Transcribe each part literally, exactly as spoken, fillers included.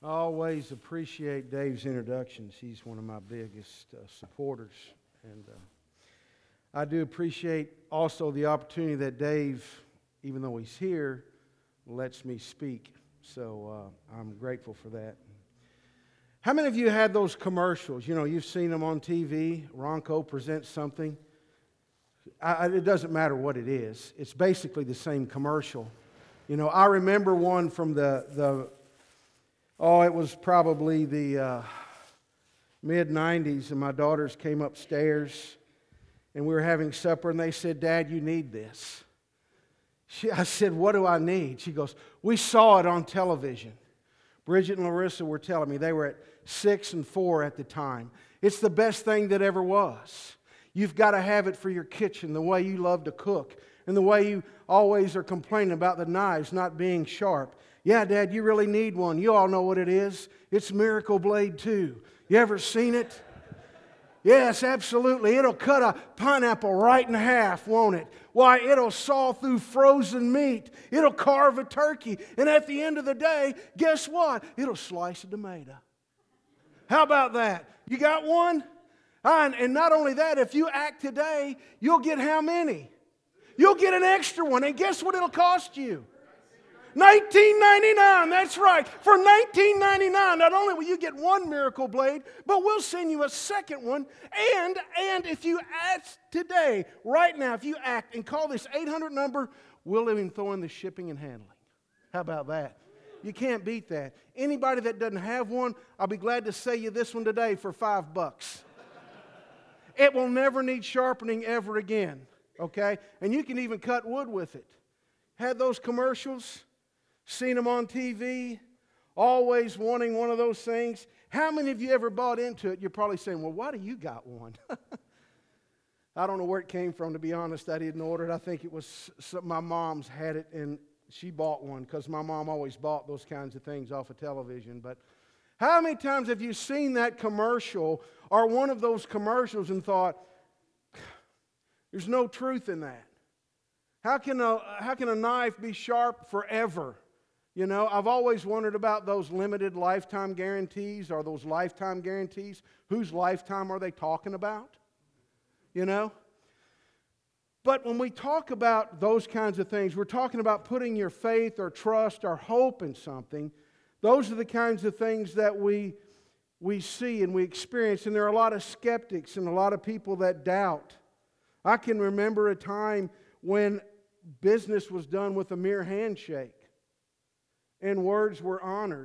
I always appreciate Dave's introductions. He's one of my biggest uh, supporters. And uh, I do appreciate also the opportunity that Dave, even though he's here, lets me speak. So uh, I'm grateful for that. How many of you had those commercials? You know, you've seen them on T V. Ronco presents something. I, I, it doesn't matter what it is. It's basically the same commercial. You know, I remember one from the... the Oh, it was probably the uh, mid nineties, and my daughters came upstairs, and we were having supper, and they said, "Dad, you need this." She, I said, "What do I need?" She goes, "We saw it on television." Bridget and Larissa were telling me they were at six and four at the time. It's the best thing that ever was. You've got to have it for your kitchen, the way you love to cook, and the way you always are complaining about the knives not being sharp. Yeah, Dad, you really need one. You all know what it is. It's Miracle Blade two. You ever seen it? Yes, absolutely. It'll cut a pineapple right in half, won't it? Why, it'll saw through frozen meat. It'll carve a turkey. And at the end of the day, guess what? It'll slice a tomato. How about that? You got one? And, and not only that, if you act today, you'll get how many? You'll get an extra one. And guess what it'll cost you? nineteen ninety-nine, that's right. For nineteen ninety-nine, not only will you get one Miracle Blade, but we'll send you a second one. And, and if you act today, right now, if you act and call this eight hundred number, we'll even throw in the shipping and handling. How about that? You can't beat that. Anybody that doesn't have one, I'll be glad to sell you this one today for five bucks. It will never need sharpening ever again, okay? And you can even cut wood with it. Had those commercials? Seen them on T V, always wanting one of those things. How many of you ever bought into it? You're probably saying, "Well, why do you got one?" I don't know where it came from, to be honest. I didn't order it. I think it was some, my mom's had it, and she bought one because my mom always bought those kinds of things off of television. But how many times have you seen that commercial or one of those commercials and thought, there's no truth in that? How can a, how can a knife be sharp forever? You know, I've always wondered about those limited lifetime guarantees or those lifetime guarantees. Whose lifetime are they talking about? You know? But when we talk about those kinds of things, we're talking about putting your faith or trust or hope in something. Those are the kinds of things that we, we see and we experience. And there are a lot of skeptics and a lot of people that doubt. I can remember a time when business was done with a mere handshake and words were honored.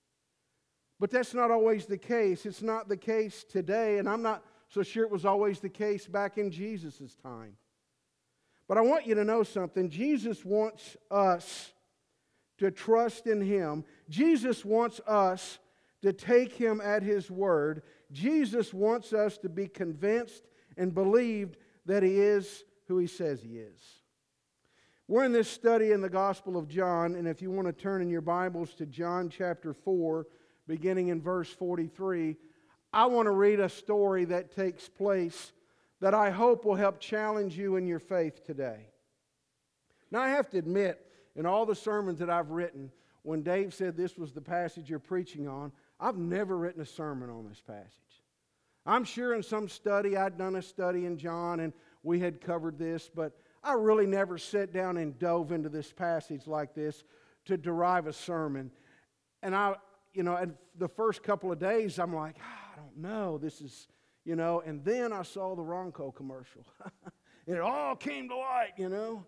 But that's not always the case. It's not the case today, and I'm not so sure it was always the case back in Jesus' time. But I want you to know something. Jesus wants us to trust in Him. Jesus wants us to take Him at His word. Jesus wants us to be convinced and believed that He is who He says He is. We're in this study in the Gospel of John, and if you want to turn in your Bibles to John chapter four, beginning in verse forty-three, I want to read a story that takes place that I hope will help challenge you in your faith today. Now, I have to admit, in all the sermons that I've written, when Dave said this was the passage you're preaching on, I've never written a sermon on this passage. I'm sure in some study, I'd done a study in John, and we had covered this, but I really never sat down and dove into this passage like this to derive a sermon. And I, you know, and the first couple of days, I'm like, ah, I don't know, this is, you know, and then I saw the Ronco commercial. And it all came to light, you know.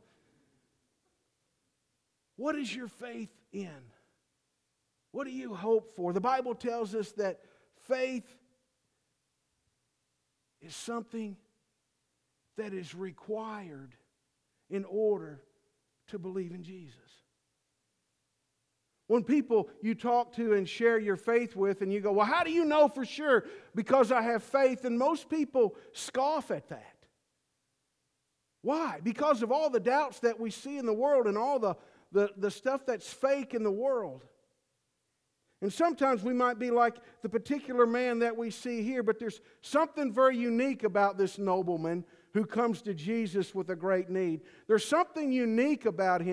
What is your faith in? What do you hope for? The Bible tells us that faith is something that is required in order to believe in Jesus. When people you talk to and share your faith with and you go, "Well, how do you know for sure?" "Because I have faith." And most people scoff at that. Why? Because of all the doubts that we see in the world and all the, the, the stuff that's fake in the world. And sometimes we might be like the particular man that we see here, but there's something very unique about this nobleman who comes to Jesus with a great need. There's something unique about him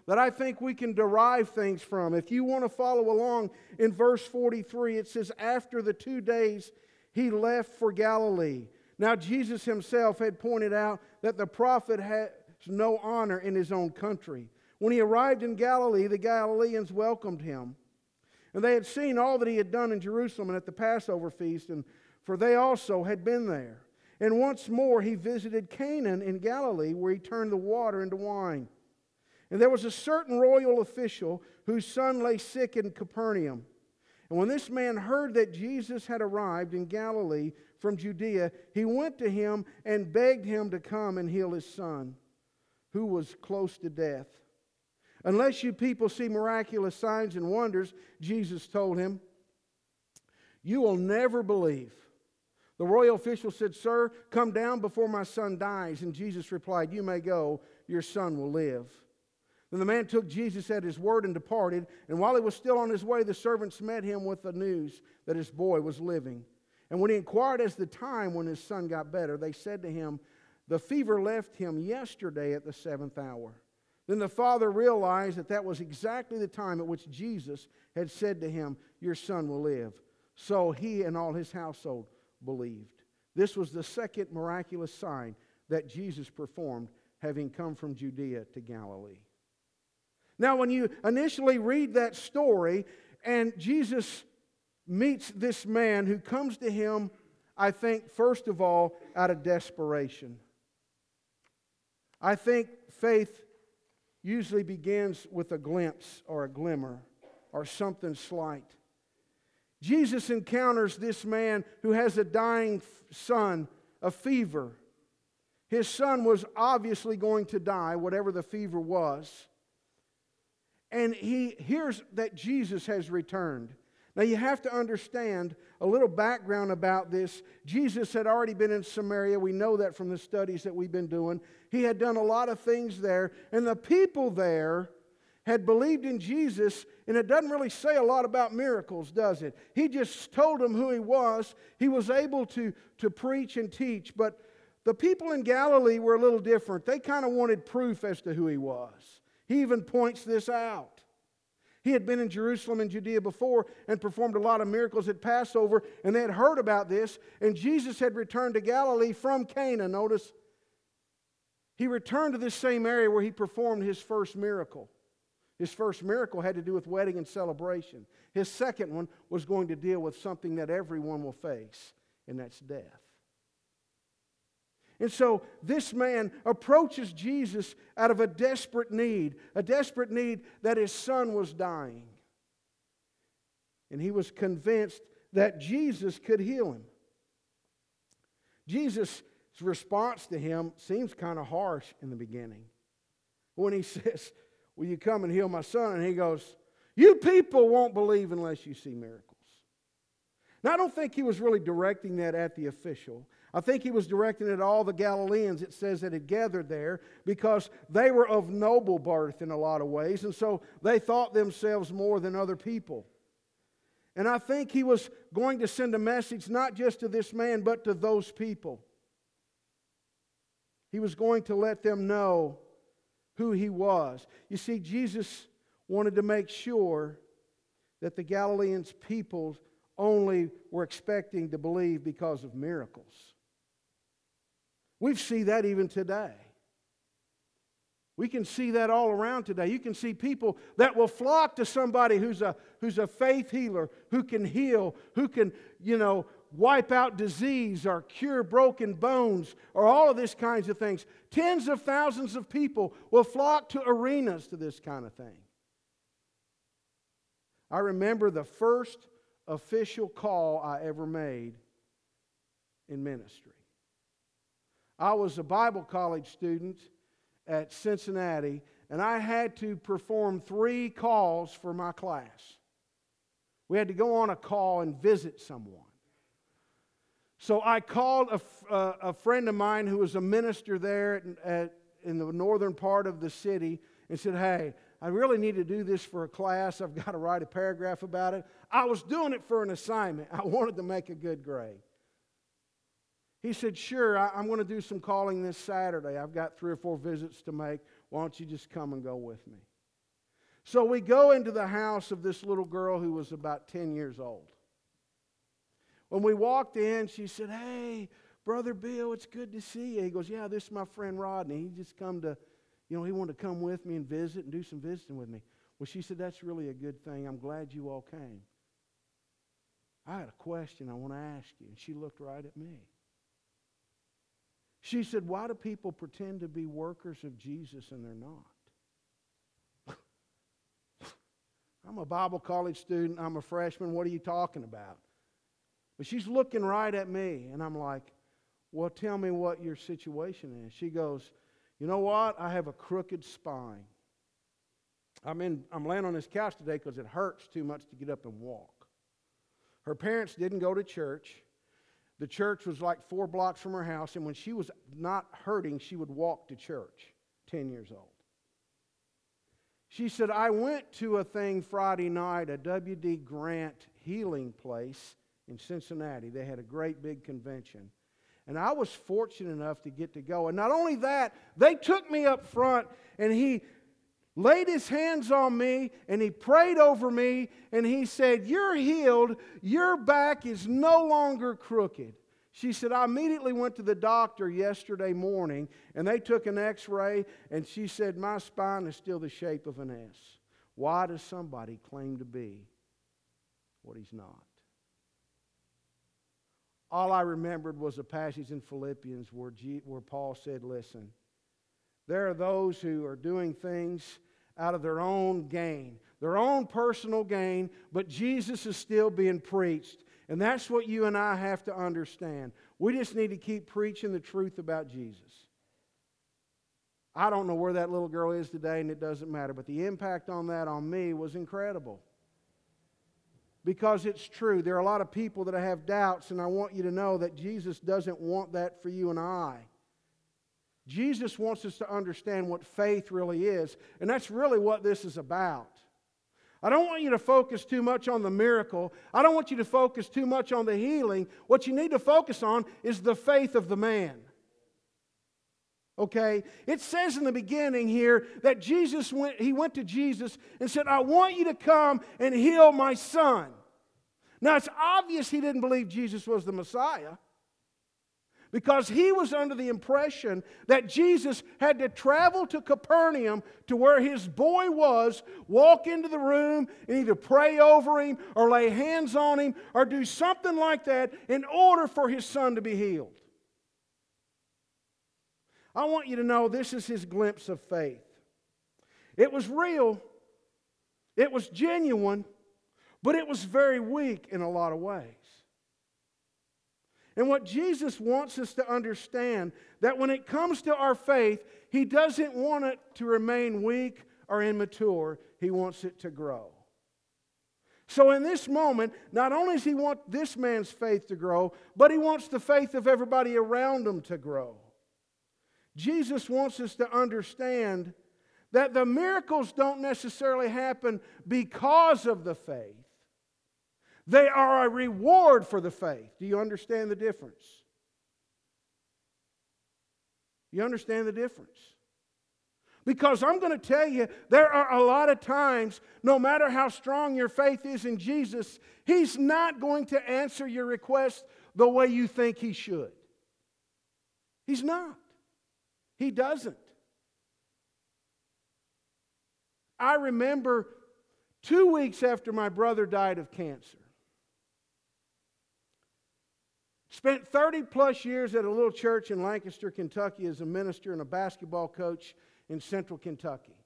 that I think we can derive things from. If you want to follow along in verse forty-three, it says, after the two days he left for Galilee. Now Jesus himself had pointed out that the prophet has no honor in his own country. When he arrived in Galilee, the Galileans welcomed him. And they had seen all that he had done in Jerusalem and at the Passover feast, and for they also had been there. And once more he visited Canaan in Galilee, where he turned the water into wine. And there was a certain royal official whose son lay sick in Capernaum. And when this man heard that Jesus had arrived in Galilee from Judea, he went to him and begged him to come and heal his son, who was close to death. Unless you people see miraculous signs and wonders, Jesus told him, you will never believe. The royal official said, sir, come down before my son dies. And Jesus replied, you may go, your son will live. Then the man took Jesus at his word and departed. And while he was still on his way, the servants met him with the news that his boy was living. And when he inquired as the time when his son got better, they said to him, the fever left him yesterday at the seventh hour. Then the father realized that that was exactly the time at which Jesus had said to him, your son will live. So he and all his household believed. This was the second miraculous sign that Jesus performed, having come from Judea to Galilee. Now, when you initially read that story, and Jesus meets this man who comes to him, I think, first of all, out of desperation. I think faith usually begins with a glimpse or a glimmer or something slight. Jesus encounters this man who has a dying son, a fever. His son was obviously going to die, whatever the fever was. And he hears that Jesus has returned. Now you have to understand a little background about this. Jesus had already been in Samaria. We know that from the studies that we've been doing. He had done a lot of things there. And the people there had believed in Jesus. And it doesn't really say a lot about miracles, does it? He just told them who he was. He was able to, to preach and teach. But the people in Galilee were a little different. They kind of wanted proof as to who he was. He even points this out. He had been in Jerusalem and Judea before and performed a lot of miracles at Passover, and they had heard about this, and Jesus had returned to Galilee from Cana. Notice, he returned to this same area where he performed his first miracle. His first miracle had to do with wedding and celebration. His second one was going to deal with something that everyone will face, and that's death. And so this man approaches Jesus out of a desperate need, a desperate need that his son was dying. And he was convinced that Jesus could heal him. Jesus' response to him seems kind of harsh in the beginning. When he says, will you come and heal my son? And he goes, you people won't believe unless you see miracles. Now, I don't think he was really directing that at the official. I think he was directing it at all the Galileans, it says, that had gathered there, because they were of noble birth in a lot of ways, and so they thought themselves more than other people. And I think he was going to send a message not just to this man, but to those people. He was going to let them know who he was. You see, Jesus wanted to make sure that the Galileans' people only were expecting to believe because of miracles. We see that even today. We can see that all around today. You can see people that will flock to somebody who's a, who's a faith healer, who can heal, who can, you know, wipe out disease or cure broken bones or all of these kinds of things. Tens of thousands of people will flock to arenas to this kind of thing. I remember the first official call I ever made in ministry. I was a Bible college student at Cincinnati, and I had to perform three calls for my class. We had to go on a call and visit someone. So I called a, a, a friend of mine who was a minister there at, at, in the northern part of the city and said, hey, I really need to do this for a class. I've got to write a paragraph about it. I was doing it for an assignment. I wanted to make a good grade. He said, sure, I, I'm going to do some calling this Saturday. I've got three or four visits to make. Why don't you just come and go with me? So we go into the house of this little girl who was about ten years old. When we walked in, she said, "Hey, Brother Bill, it's good to see you." He goes, "Yeah, this is my friend Rodney. He just come to, you know, he wanted to come with me and visit and do some visiting with me." Well, she said, "That's really a good thing. I'm glad you all came. I had a question I want to ask you." And she looked right at me. She said, "Why do people pretend to be workers of Jesus and they're not?" I'm a Bible college student. I'm a freshman. What are you talking about? But she's looking right at me, and I'm like, "Well, tell me what your situation is." She goes, "You know what? I have a crooked spine. I'm in. I'm laying on this couch today because it hurts too much to get up and walk." Her parents didn't go to church. The church was like four blocks from her house, and when she was not hurting, she would walk to church, ten years old. She said, "I went to a thing Friday night, a W D Grant healing place in Cincinnati. They had a great big convention. And I was fortunate enough to get to go. And not only that, they took me up front, and he laid his hands on me, and he prayed over me, and he said, 'You're healed. Your back is no longer crooked.'" She said, "I immediately went to the doctor yesterday morning, and they took an x-ray, and she said, 'My spine is still the shape of an S.'" Why does somebody claim to be what he's not? All I remembered was a passage in Philippians where, G, where Paul said, "Listen, there are those who are doing things out of their own gain, their own personal gain, but Jesus is still being preached." And that's what you and I have to understand. We just need to keep preaching the truth about Jesus. I don't know where that little girl is today, and it doesn't matter, but the impact on that on me was incredible. Because it's true. There are a lot of people that have doubts, and I want you to know that Jesus doesn't want that for you and I. Jesus wants us to understand what faith really is, and that's really what this is about. I don't want you to focus too much on the miracle. I don't want you to focus too much on the healing. What you need to focus on is the faith of the man. Okay? It says in the beginning here that Jesus went, he went to Jesus and said, "I want you to come and heal my son." Now, it's obvious he didn't believe Jesus was the Messiah, because he was under the impression that Jesus had to travel to Capernaum to where his boy was, walk into the room and either pray over him or lay hands on him or do something like that in order for his son to be healed. I want you to know this is his glimpse of faith. It was real, it was genuine, but it was very weak in a lot of ways. And what Jesus wants us to understand, that when it comes to our faith, He doesn't want it to remain weak or immature. He wants it to grow. So in this moment, not only does He want this man's faith to grow, but He wants the faith of everybody around him to grow. Jesus wants us to understand that the miracles don't necessarily happen because of the faith. They are a reward for the faith. Do you understand the difference? You understand the difference? Because I'm going to tell you, there are a lot of times, no matter how strong your faith is in Jesus, He's not going to answer your request the way you think He should. He's not. He doesn't. I remember two weeks after my brother died of cancer. Spent thirty plus years at a little church in Lancaster, Kentucky as a minister and a basketball coach in central Kentucky.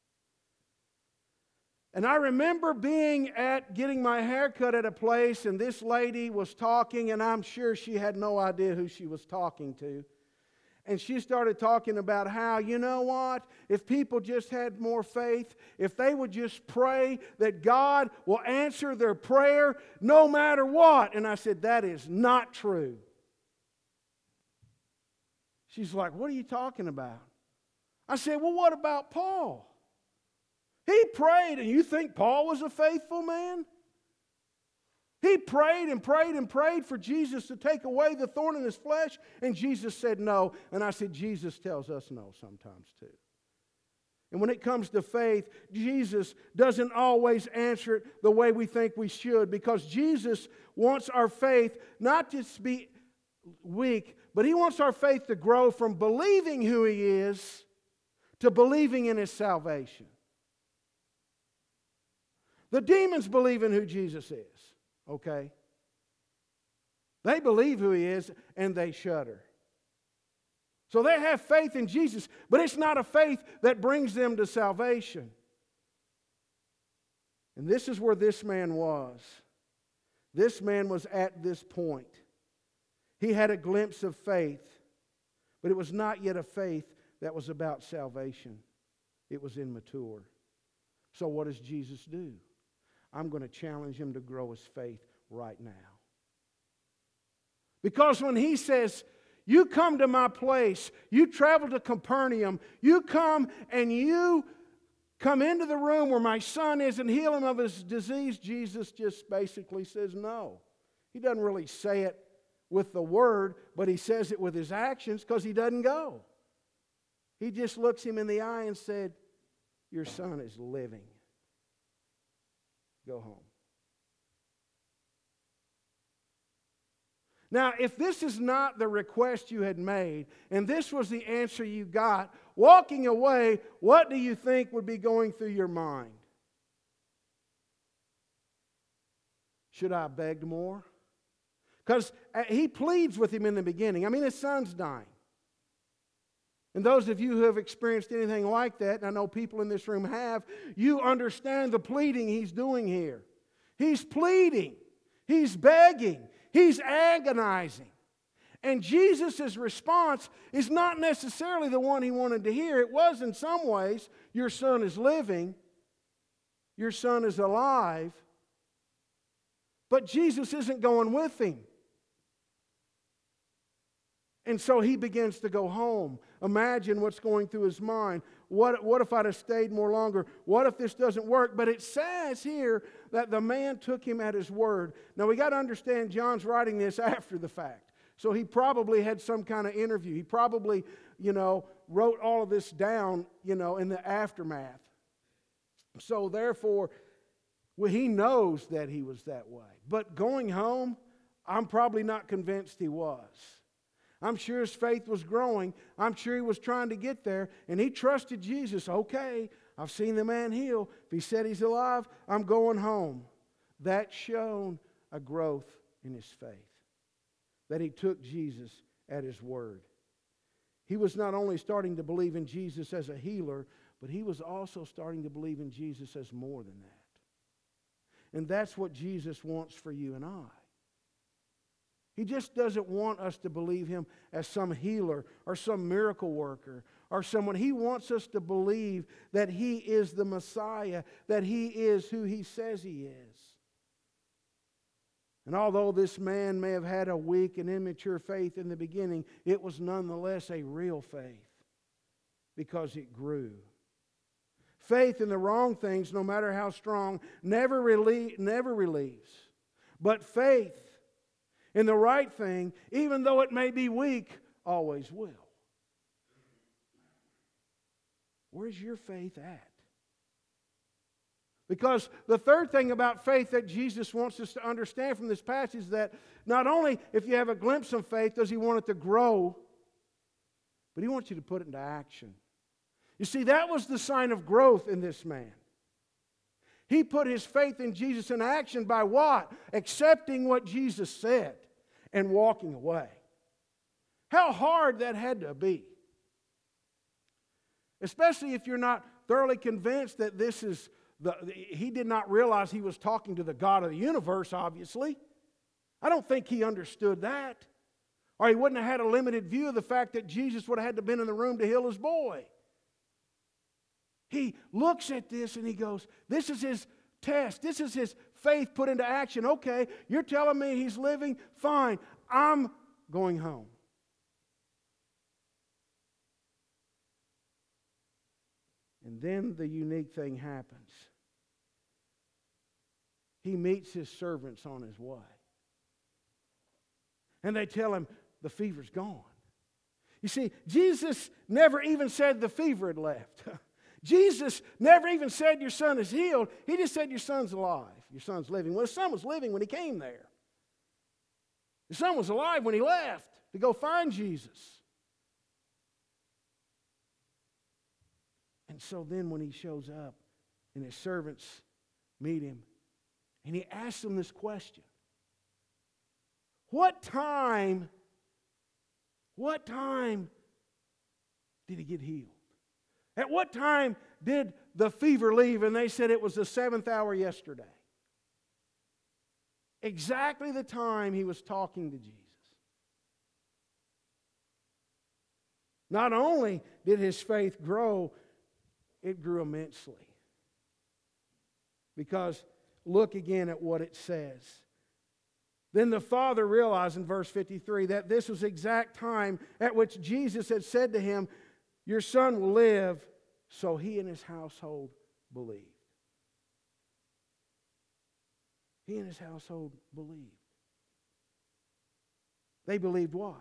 And I remember being at, getting my hair cut at a place, and this lady was talking, and I'm sure she had no idea who she was talking to. And she started talking about how, you know what, if people just had more faith, if they would just pray, that God will answer their prayer no matter what. And I said, that is not true. She's like, what are you talking about? I said, well, what about Paul? He prayed, and you think Paul was a faithful man? He prayed and prayed and prayed for Jesus to take away the thorn in his flesh, and Jesus said no. And I said, Jesus tells us no sometimes too. And when it comes to faith, Jesus doesn't always answer it the way we think we should, because Jesus wants our faith not just to be weak, but He wants our faith to grow from believing who He is to believing in His salvation. The demons believe in who Jesus is, okay? They believe who He is and they shudder. So they have faith in Jesus, but it's not a faith that brings them to salvation. And this is where this man was. This man was at this point. He had a glimpse of faith, but it was not yet a faith that was about salvation. It was immature. So what does Jesus do? I'm going to challenge him to grow his faith right now. Because when He says, you come to my place, you travel to Capernaum, you come and you come into the room where my son is and heal him of his disease, Jesus just basically says no. He doesn't really say it with the word, but He says it with His actions, because He doesn't go. He just looks him in the eye and said, your son is living. Go home. Now, if this is not the request you had made, and this was the answer you got, walking away, what do you think would be going through your mind? Should I have begged more? Because He pleads with him in the beginning. I mean, his son's dying. And those of you who have experienced anything like that, and I know people in this room have, you understand the pleading He's doing here. He's pleading. He's begging. He's agonizing. And Jesus' response is not necessarily the one he wanted to hear. It was in some ways, your son is living. Your son is alive. But Jesus isn't going with him. And so he begins to go home. Imagine what's going through his mind. What, what if I'd have stayed more longer? What if this doesn't work? But it says here that the man took him at his word. Now we got to understand, John's writing this after the fact. So he probably had some kind of interview. He probably, you know, wrote all of this down, you know, in the aftermath. So therefore, well, he knows that he was that way. But going home, I'm probably not convinced he was. I'm sure his faith was growing. I'm sure he was trying to get there. And he trusted Jesus. Okay, I've seen the man heal. If he said he's alive, I'm going home. That showed a growth in his faith. That he took Jesus at His word. He was not only starting to believe in Jesus as a healer, but he was also starting to believe in Jesus as more than that. And that's what Jesus wants for you and I. He just doesn't want us to believe Him as some healer or some miracle worker or someone. He wants us to believe that He is the Messiah, that He is who He says He is. And although this man may have had a weak and immature faith in the beginning, it was nonetheless a real faith because it grew. Faith in the wrong things, no matter how strong, never, relie- never relieves. But faith in the right thing, even though it may be weak, always will. Where's your faith at? Because the third thing about faith that Jesus wants us to understand from this passage is that not only if you have a glimpse of faith does He want it to grow, but He wants you to put it into action. You see, that was the sign of growth in this man. He put his faith in Jesus in action by what? Accepting what Jesus said and walking away. How hard that had to be. Especially if you're not thoroughly convinced that this is the, he did not realize he was talking to the God of the universe, obviously. I don't think he understood that. Or he wouldn't have had a limited view of the fact that Jesus would have had to have been in the room to heal his boy. He looks at this and he goes, this is his test. This is his faith put into action. Okay, you're telling me he's living? Fine. I'm going home. And then the unique thing happens. He meets his servants on his way. And they tell him the fever's gone. You see, Jesus never even said the fever had left. Jesus never even said your son is healed. He just said your son's alive. Your son's living. Well, his son was living when he came there. His son was alive when he left to go find Jesus. And so then when he shows up and his servants meet him, and he asks them this question. What time, what time did he get healed? At what time did the fever leave? And they said it was the seventh hour yesterday. Exactly the time he was talking to Jesus. Not only did his faith grow, it grew immensely. Because look again at what it says. Then the father realized in verse fifty-three that this was the exact time at which Jesus had said to him, your son will live. So he and his household believed. He and his household believed. They believed what?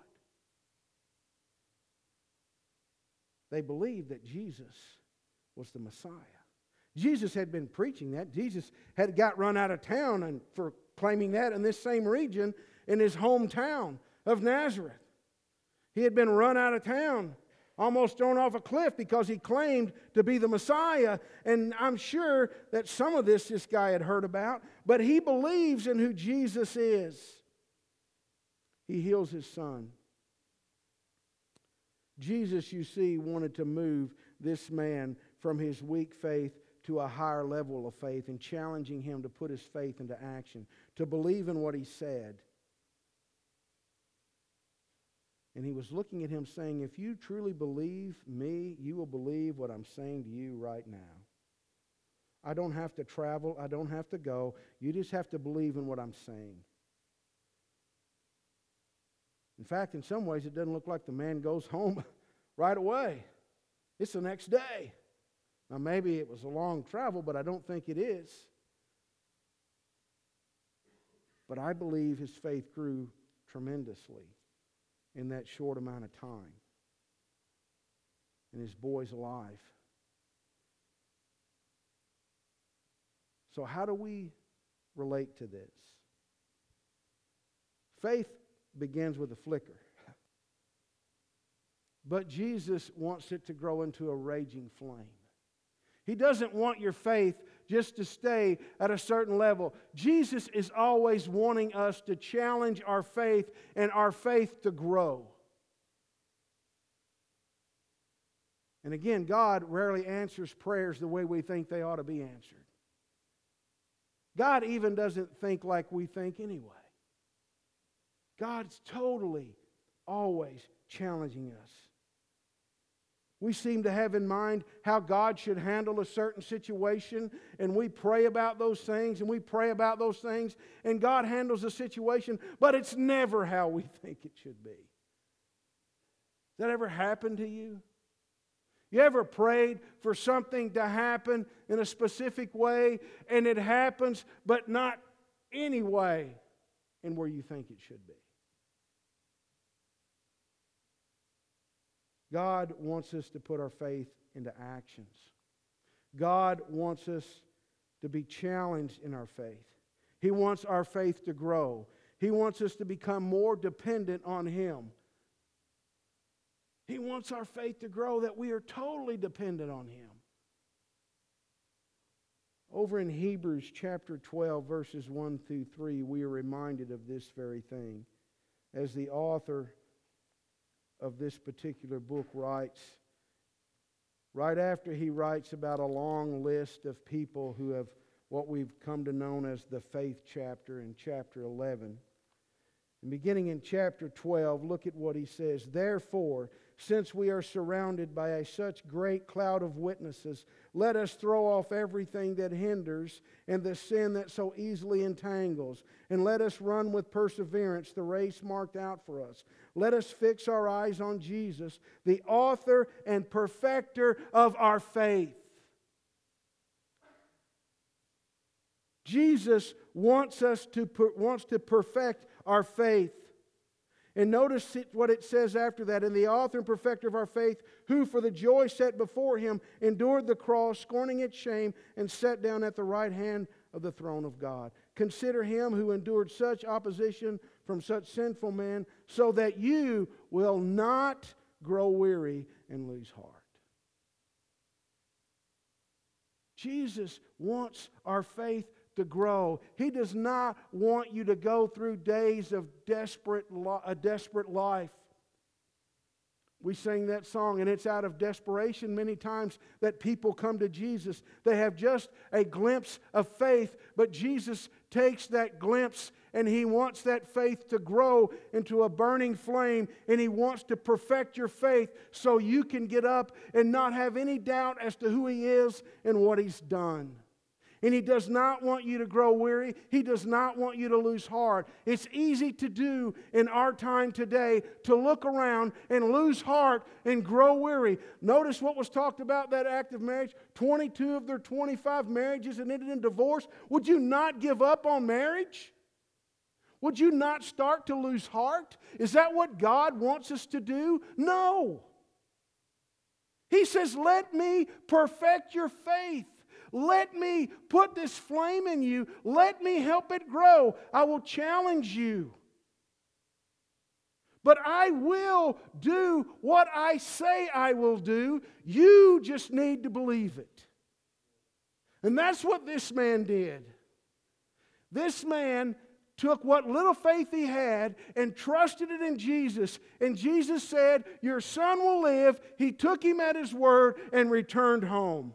They believed that Jesus was the Messiah. Jesus had been preaching that. Jesus had got run out of town and for claiming that in this same region in his hometown of Nazareth. He had been run out of town, almost thrown off a cliff because he claimed to be the Messiah. And I'm sure that some of this this guy had heard about, but he believes in who Jesus is. He heals his son. Jesus, you see, wanted to move this man from his weak faith to a higher level of faith and challenging him to put his faith into action, to believe in what he said. And he was looking at him saying, if you truly believe me, you will believe what I'm saying to you right now. I don't have to travel. I don't have to go. You just have to believe in what I'm saying. In fact, in some ways, it doesn't look like the man goes home right away. It's the next day. Now, maybe it was a long travel, but I don't think it is. But I believe his faith grew tremendously in that short amount of time. And his boy's alive. So how do we relate to this? Faith begins with a flicker. But Jesus wants it to grow into a raging flame. He doesn't want your faith just to stay at a certain level. Jesus is always wanting us to challenge our faith and our faith to grow. And again, God rarely answers prayers the way we think they ought to be answered. God even doesn't think like we think anyway. God's totally, always challenging us. We seem to have in mind how God should handle a certain situation, and we pray about those things, and we pray about those things, and God handles the situation, but it's never how we think it should be. Has that ever happened to you? You ever prayed for something to happen in a specific way, and it happens, but not any way in where you think it should be? God wants us to put our faith into actions. God wants us to be challenged in our faith. He wants our faith to grow. He wants us to become more dependent on Him. He wants our faith to grow, that we are totally dependent on Him. Over in Hebrews chapter twelve, verses one through three, we are reminded of this very thing. As the author of this particular book writes, right after he writes about a long list of people who have what we've come to know as the faith chapter in chapter eleven. And beginning in chapter twelve, look at what he says. Therefore, since we are surrounded by a such great cloud of witnesses, let us throw off everything that hinders and the sin that so easily entangles, and let us run with perseverance the race marked out for us. Let us fix our eyes on Jesus, the author and perfecter of our faith. Jesus wants us to wants to perfect our faith. And notice it, what it says after that. And the author and perfecter of our faith, who for the joy set before him endured the cross, scorning its shame, and sat down at the right hand of the throne of God. Consider him who endured such opposition from such sinful men, so that you will not grow weary and lose heart. Jesus wants our faith to grow. He does not want you to go through days of desperate, a desperate life. We sing that song, and it's out of desperation many times that people come to Jesus. They have just a glimpse of faith, but Jesus takes that glimpse and He wants that faith to grow into a burning flame, and He wants to perfect your faith so you can get up and not have any doubt as to who He is and what He's done. And He does not want you to grow weary. He does not want you to lose heart. It's easy to do in our time today to look around and lose heart and grow weary. Notice what was talked about that active marriage. twenty-two of their twenty-five marriages had ended in divorce. Would you not give up on marriage? Would you not start to lose heart? Is that what God wants us to do? No. He says, let me perfect your faith. Let me put this flame in you. Let me help it grow. I will challenge you. But I will do what I say I will do. You just need to believe it. And that's what this man did. This man took what little faith he had and trusted it in Jesus. And Jesus said, your son will live. He took him at his word and returned home.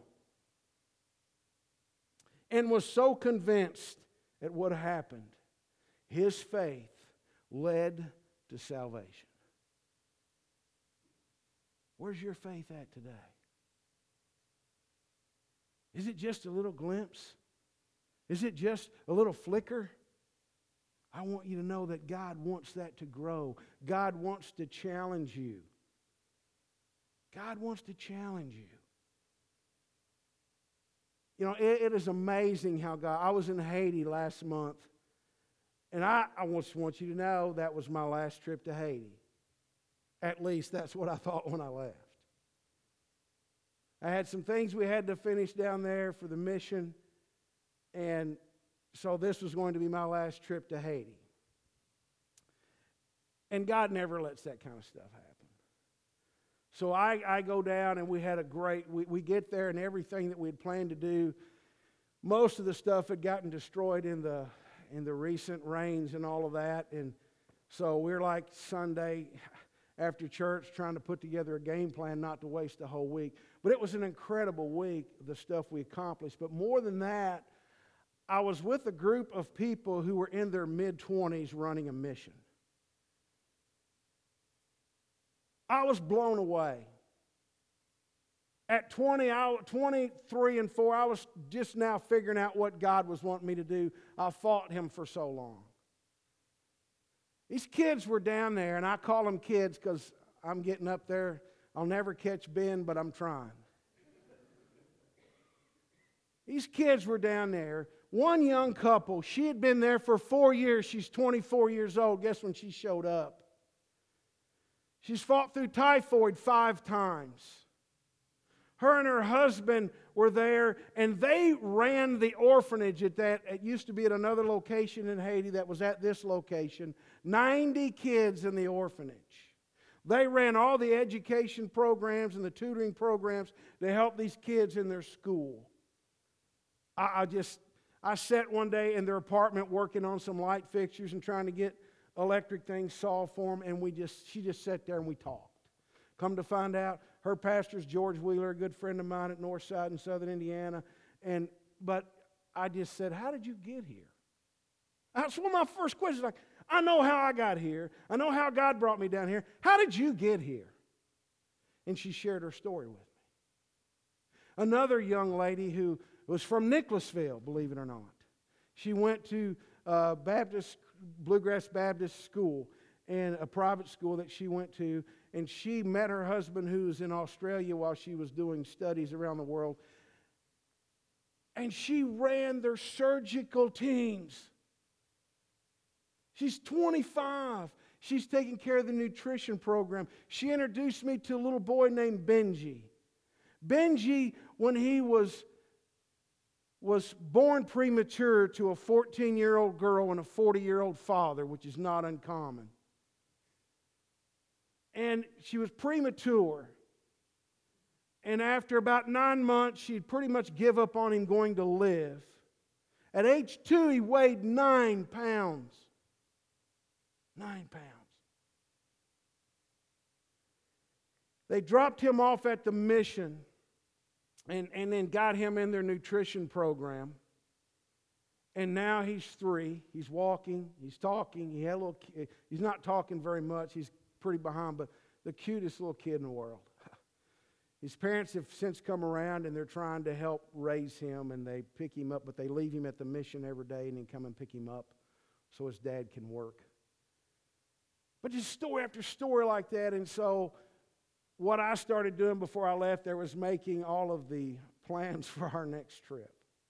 And was so convinced at what happened, his faith led to salvation. Where's your faith at today? Is it just a little glimpse? Is it just a little flicker? I want you to know that God wants that to grow. God wants to challenge you. God wants to challenge you. You know, it, it is amazing how God... I was in Haiti last month, and I, I just want you to know that was my last trip to Haiti. At least that's what I thought when I left. I had some things we had to finish down there for the mission, and so this was going to be my last trip to Haiti. And God never lets that kind of stuff happen. So I, I go down, and we had a great, we, we get there, and everything that we had planned to do, most of the stuff had gotten destroyed in the in the recent rains and all of that. And so we're like Sunday after church trying to put together a game plan not to waste the whole week. But it was an incredible week, the stuff we accomplished. But more than that, I was with a group of people who were in their mid-twenties running a mission. I was blown away. At twenty, I, twenty-three and four, I was just now figuring out what God was wanting me to do. I fought Him for so long. These kids were down there, and I call them kids because I'm getting up there. I'll never catch Ben, but I'm trying. These kids were down there. One young couple, she had been there for four years. She's twenty-four years old. Guess when she showed up? She's fought through typhoid five times. Her and her husband were there, and they ran the orphanage at that. It used to be at another location in Haiti that was at this location. ninety kids in the orphanage. They ran all the education programs and the tutoring programs to help these kids in their school. I, I just, I sat one day in their apartment working on some light fixtures and trying to get electric things solved for them, and we just, she just sat there and we talked. Come to find out, her pastor's George Wheeler, a good friend of mine at Northside in Southern Indiana, and but I just said, how did you get here? That's one of my first questions. Like, I know how I got here. I know how God brought me down here. How did you get here? And she shared her story with me. Another young lady who was from Nicholasville, believe it or not. She went to uh, Baptist Bluegrass Baptist School, and a private school that she went to, and she met her husband who was in Australia while she was doing studies around the world, and she ran their surgical teams. She's twenty-five. She's taking care of the nutrition program. She introduced me to a little boy named Benji. Benji, when he was, was born premature to a fourteen-year-old girl and a forty-year-old father, which is not uncommon. And she was premature. And after about nine months, she'd pretty much give up on him going to live. At age two, he weighed nine pounds. Nine pounds. They dropped him off at the mission and, and then got him in their nutrition program. And now he's three. He's walking. He's talking. He had a little, he's not talking very much. He's pretty behind, but the cutest little kid in the world. His parents have since come around and they're trying to help raise him, and they pick him up, but they leave him at the mission every day and then come and pick him up so his dad can work. But just story after story like that. And so what I started doing before I left there was making all of the plans for our next trip.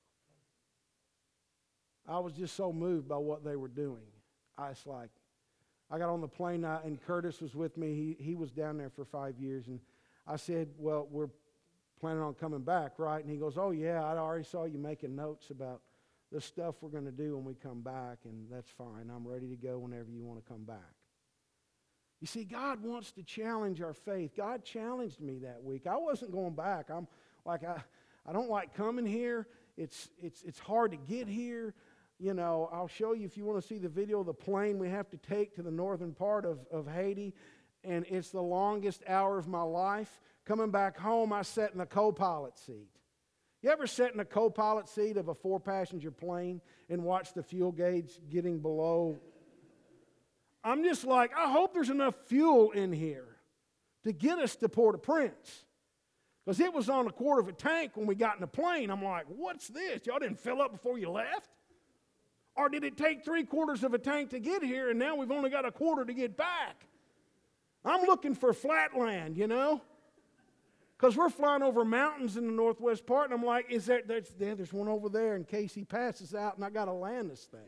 I was just so moved by what they were doing. I was like, I got on the plane, and Curtis was with me. He, he was down there for five years, and I said, well, we're planning on coming back, right? And he goes, oh, yeah, I already saw you making notes about the stuff we're going to do when we come back, and that's fine. I'm ready to go whenever you want to come back. You see, God wants to challenge our faith. God challenged me that week. I wasn't going back. I'm like, I, I don't like coming here. It's, it's, it's hard to get here. You know, I'll show you if you want to see the video of the plane we have to take to the northern part of, of Haiti. And it's the longest hour of my life. Coming back home, I sat in the co-pilot seat. You ever sat in a co-pilot seat of a four-passenger plane and watch the fuel gauge getting below? I'm just like, I hope there's enough fuel in here to get us to Port-au-Prince. Because it was on a quarter of a tank when we got in the plane. I'm like, what's this? Y'all didn't fill up before you left? Or did it take three quarters of a tank to get here and now we've only got a quarter to get back? I'm looking for flat land, you know? Because we're flying over mountains in the northwest part, and I'm like, is there, there's, there's one over there in case he passes out and I got to land this thing.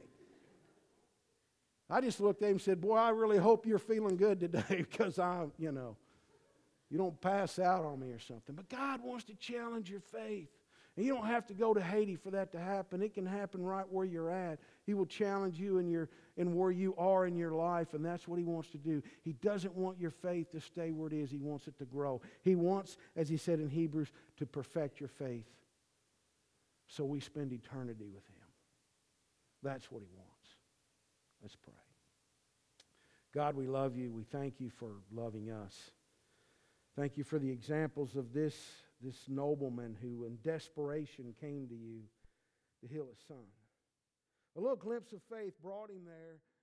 I just looked at him and said, boy, I really hope you're feeling good today because I'm, you know, you don't pass out on me or something. But God wants to challenge your faith. And you don't have to go to Haiti for that to happen. It can happen right where you're at. He will challenge you in, your, in where you are in your life, and that's what He wants to do. He doesn't want your faith to stay where it is. He wants it to grow. He wants, as He said in Hebrews, to perfect your faith so we spend eternity with Him. That's what He wants. Let's pray. God, we love You. We thank You for loving us. Thank You for the examples of this This nobleman who in desperation came to You to heal his son. A little glimpse of faith brought him there.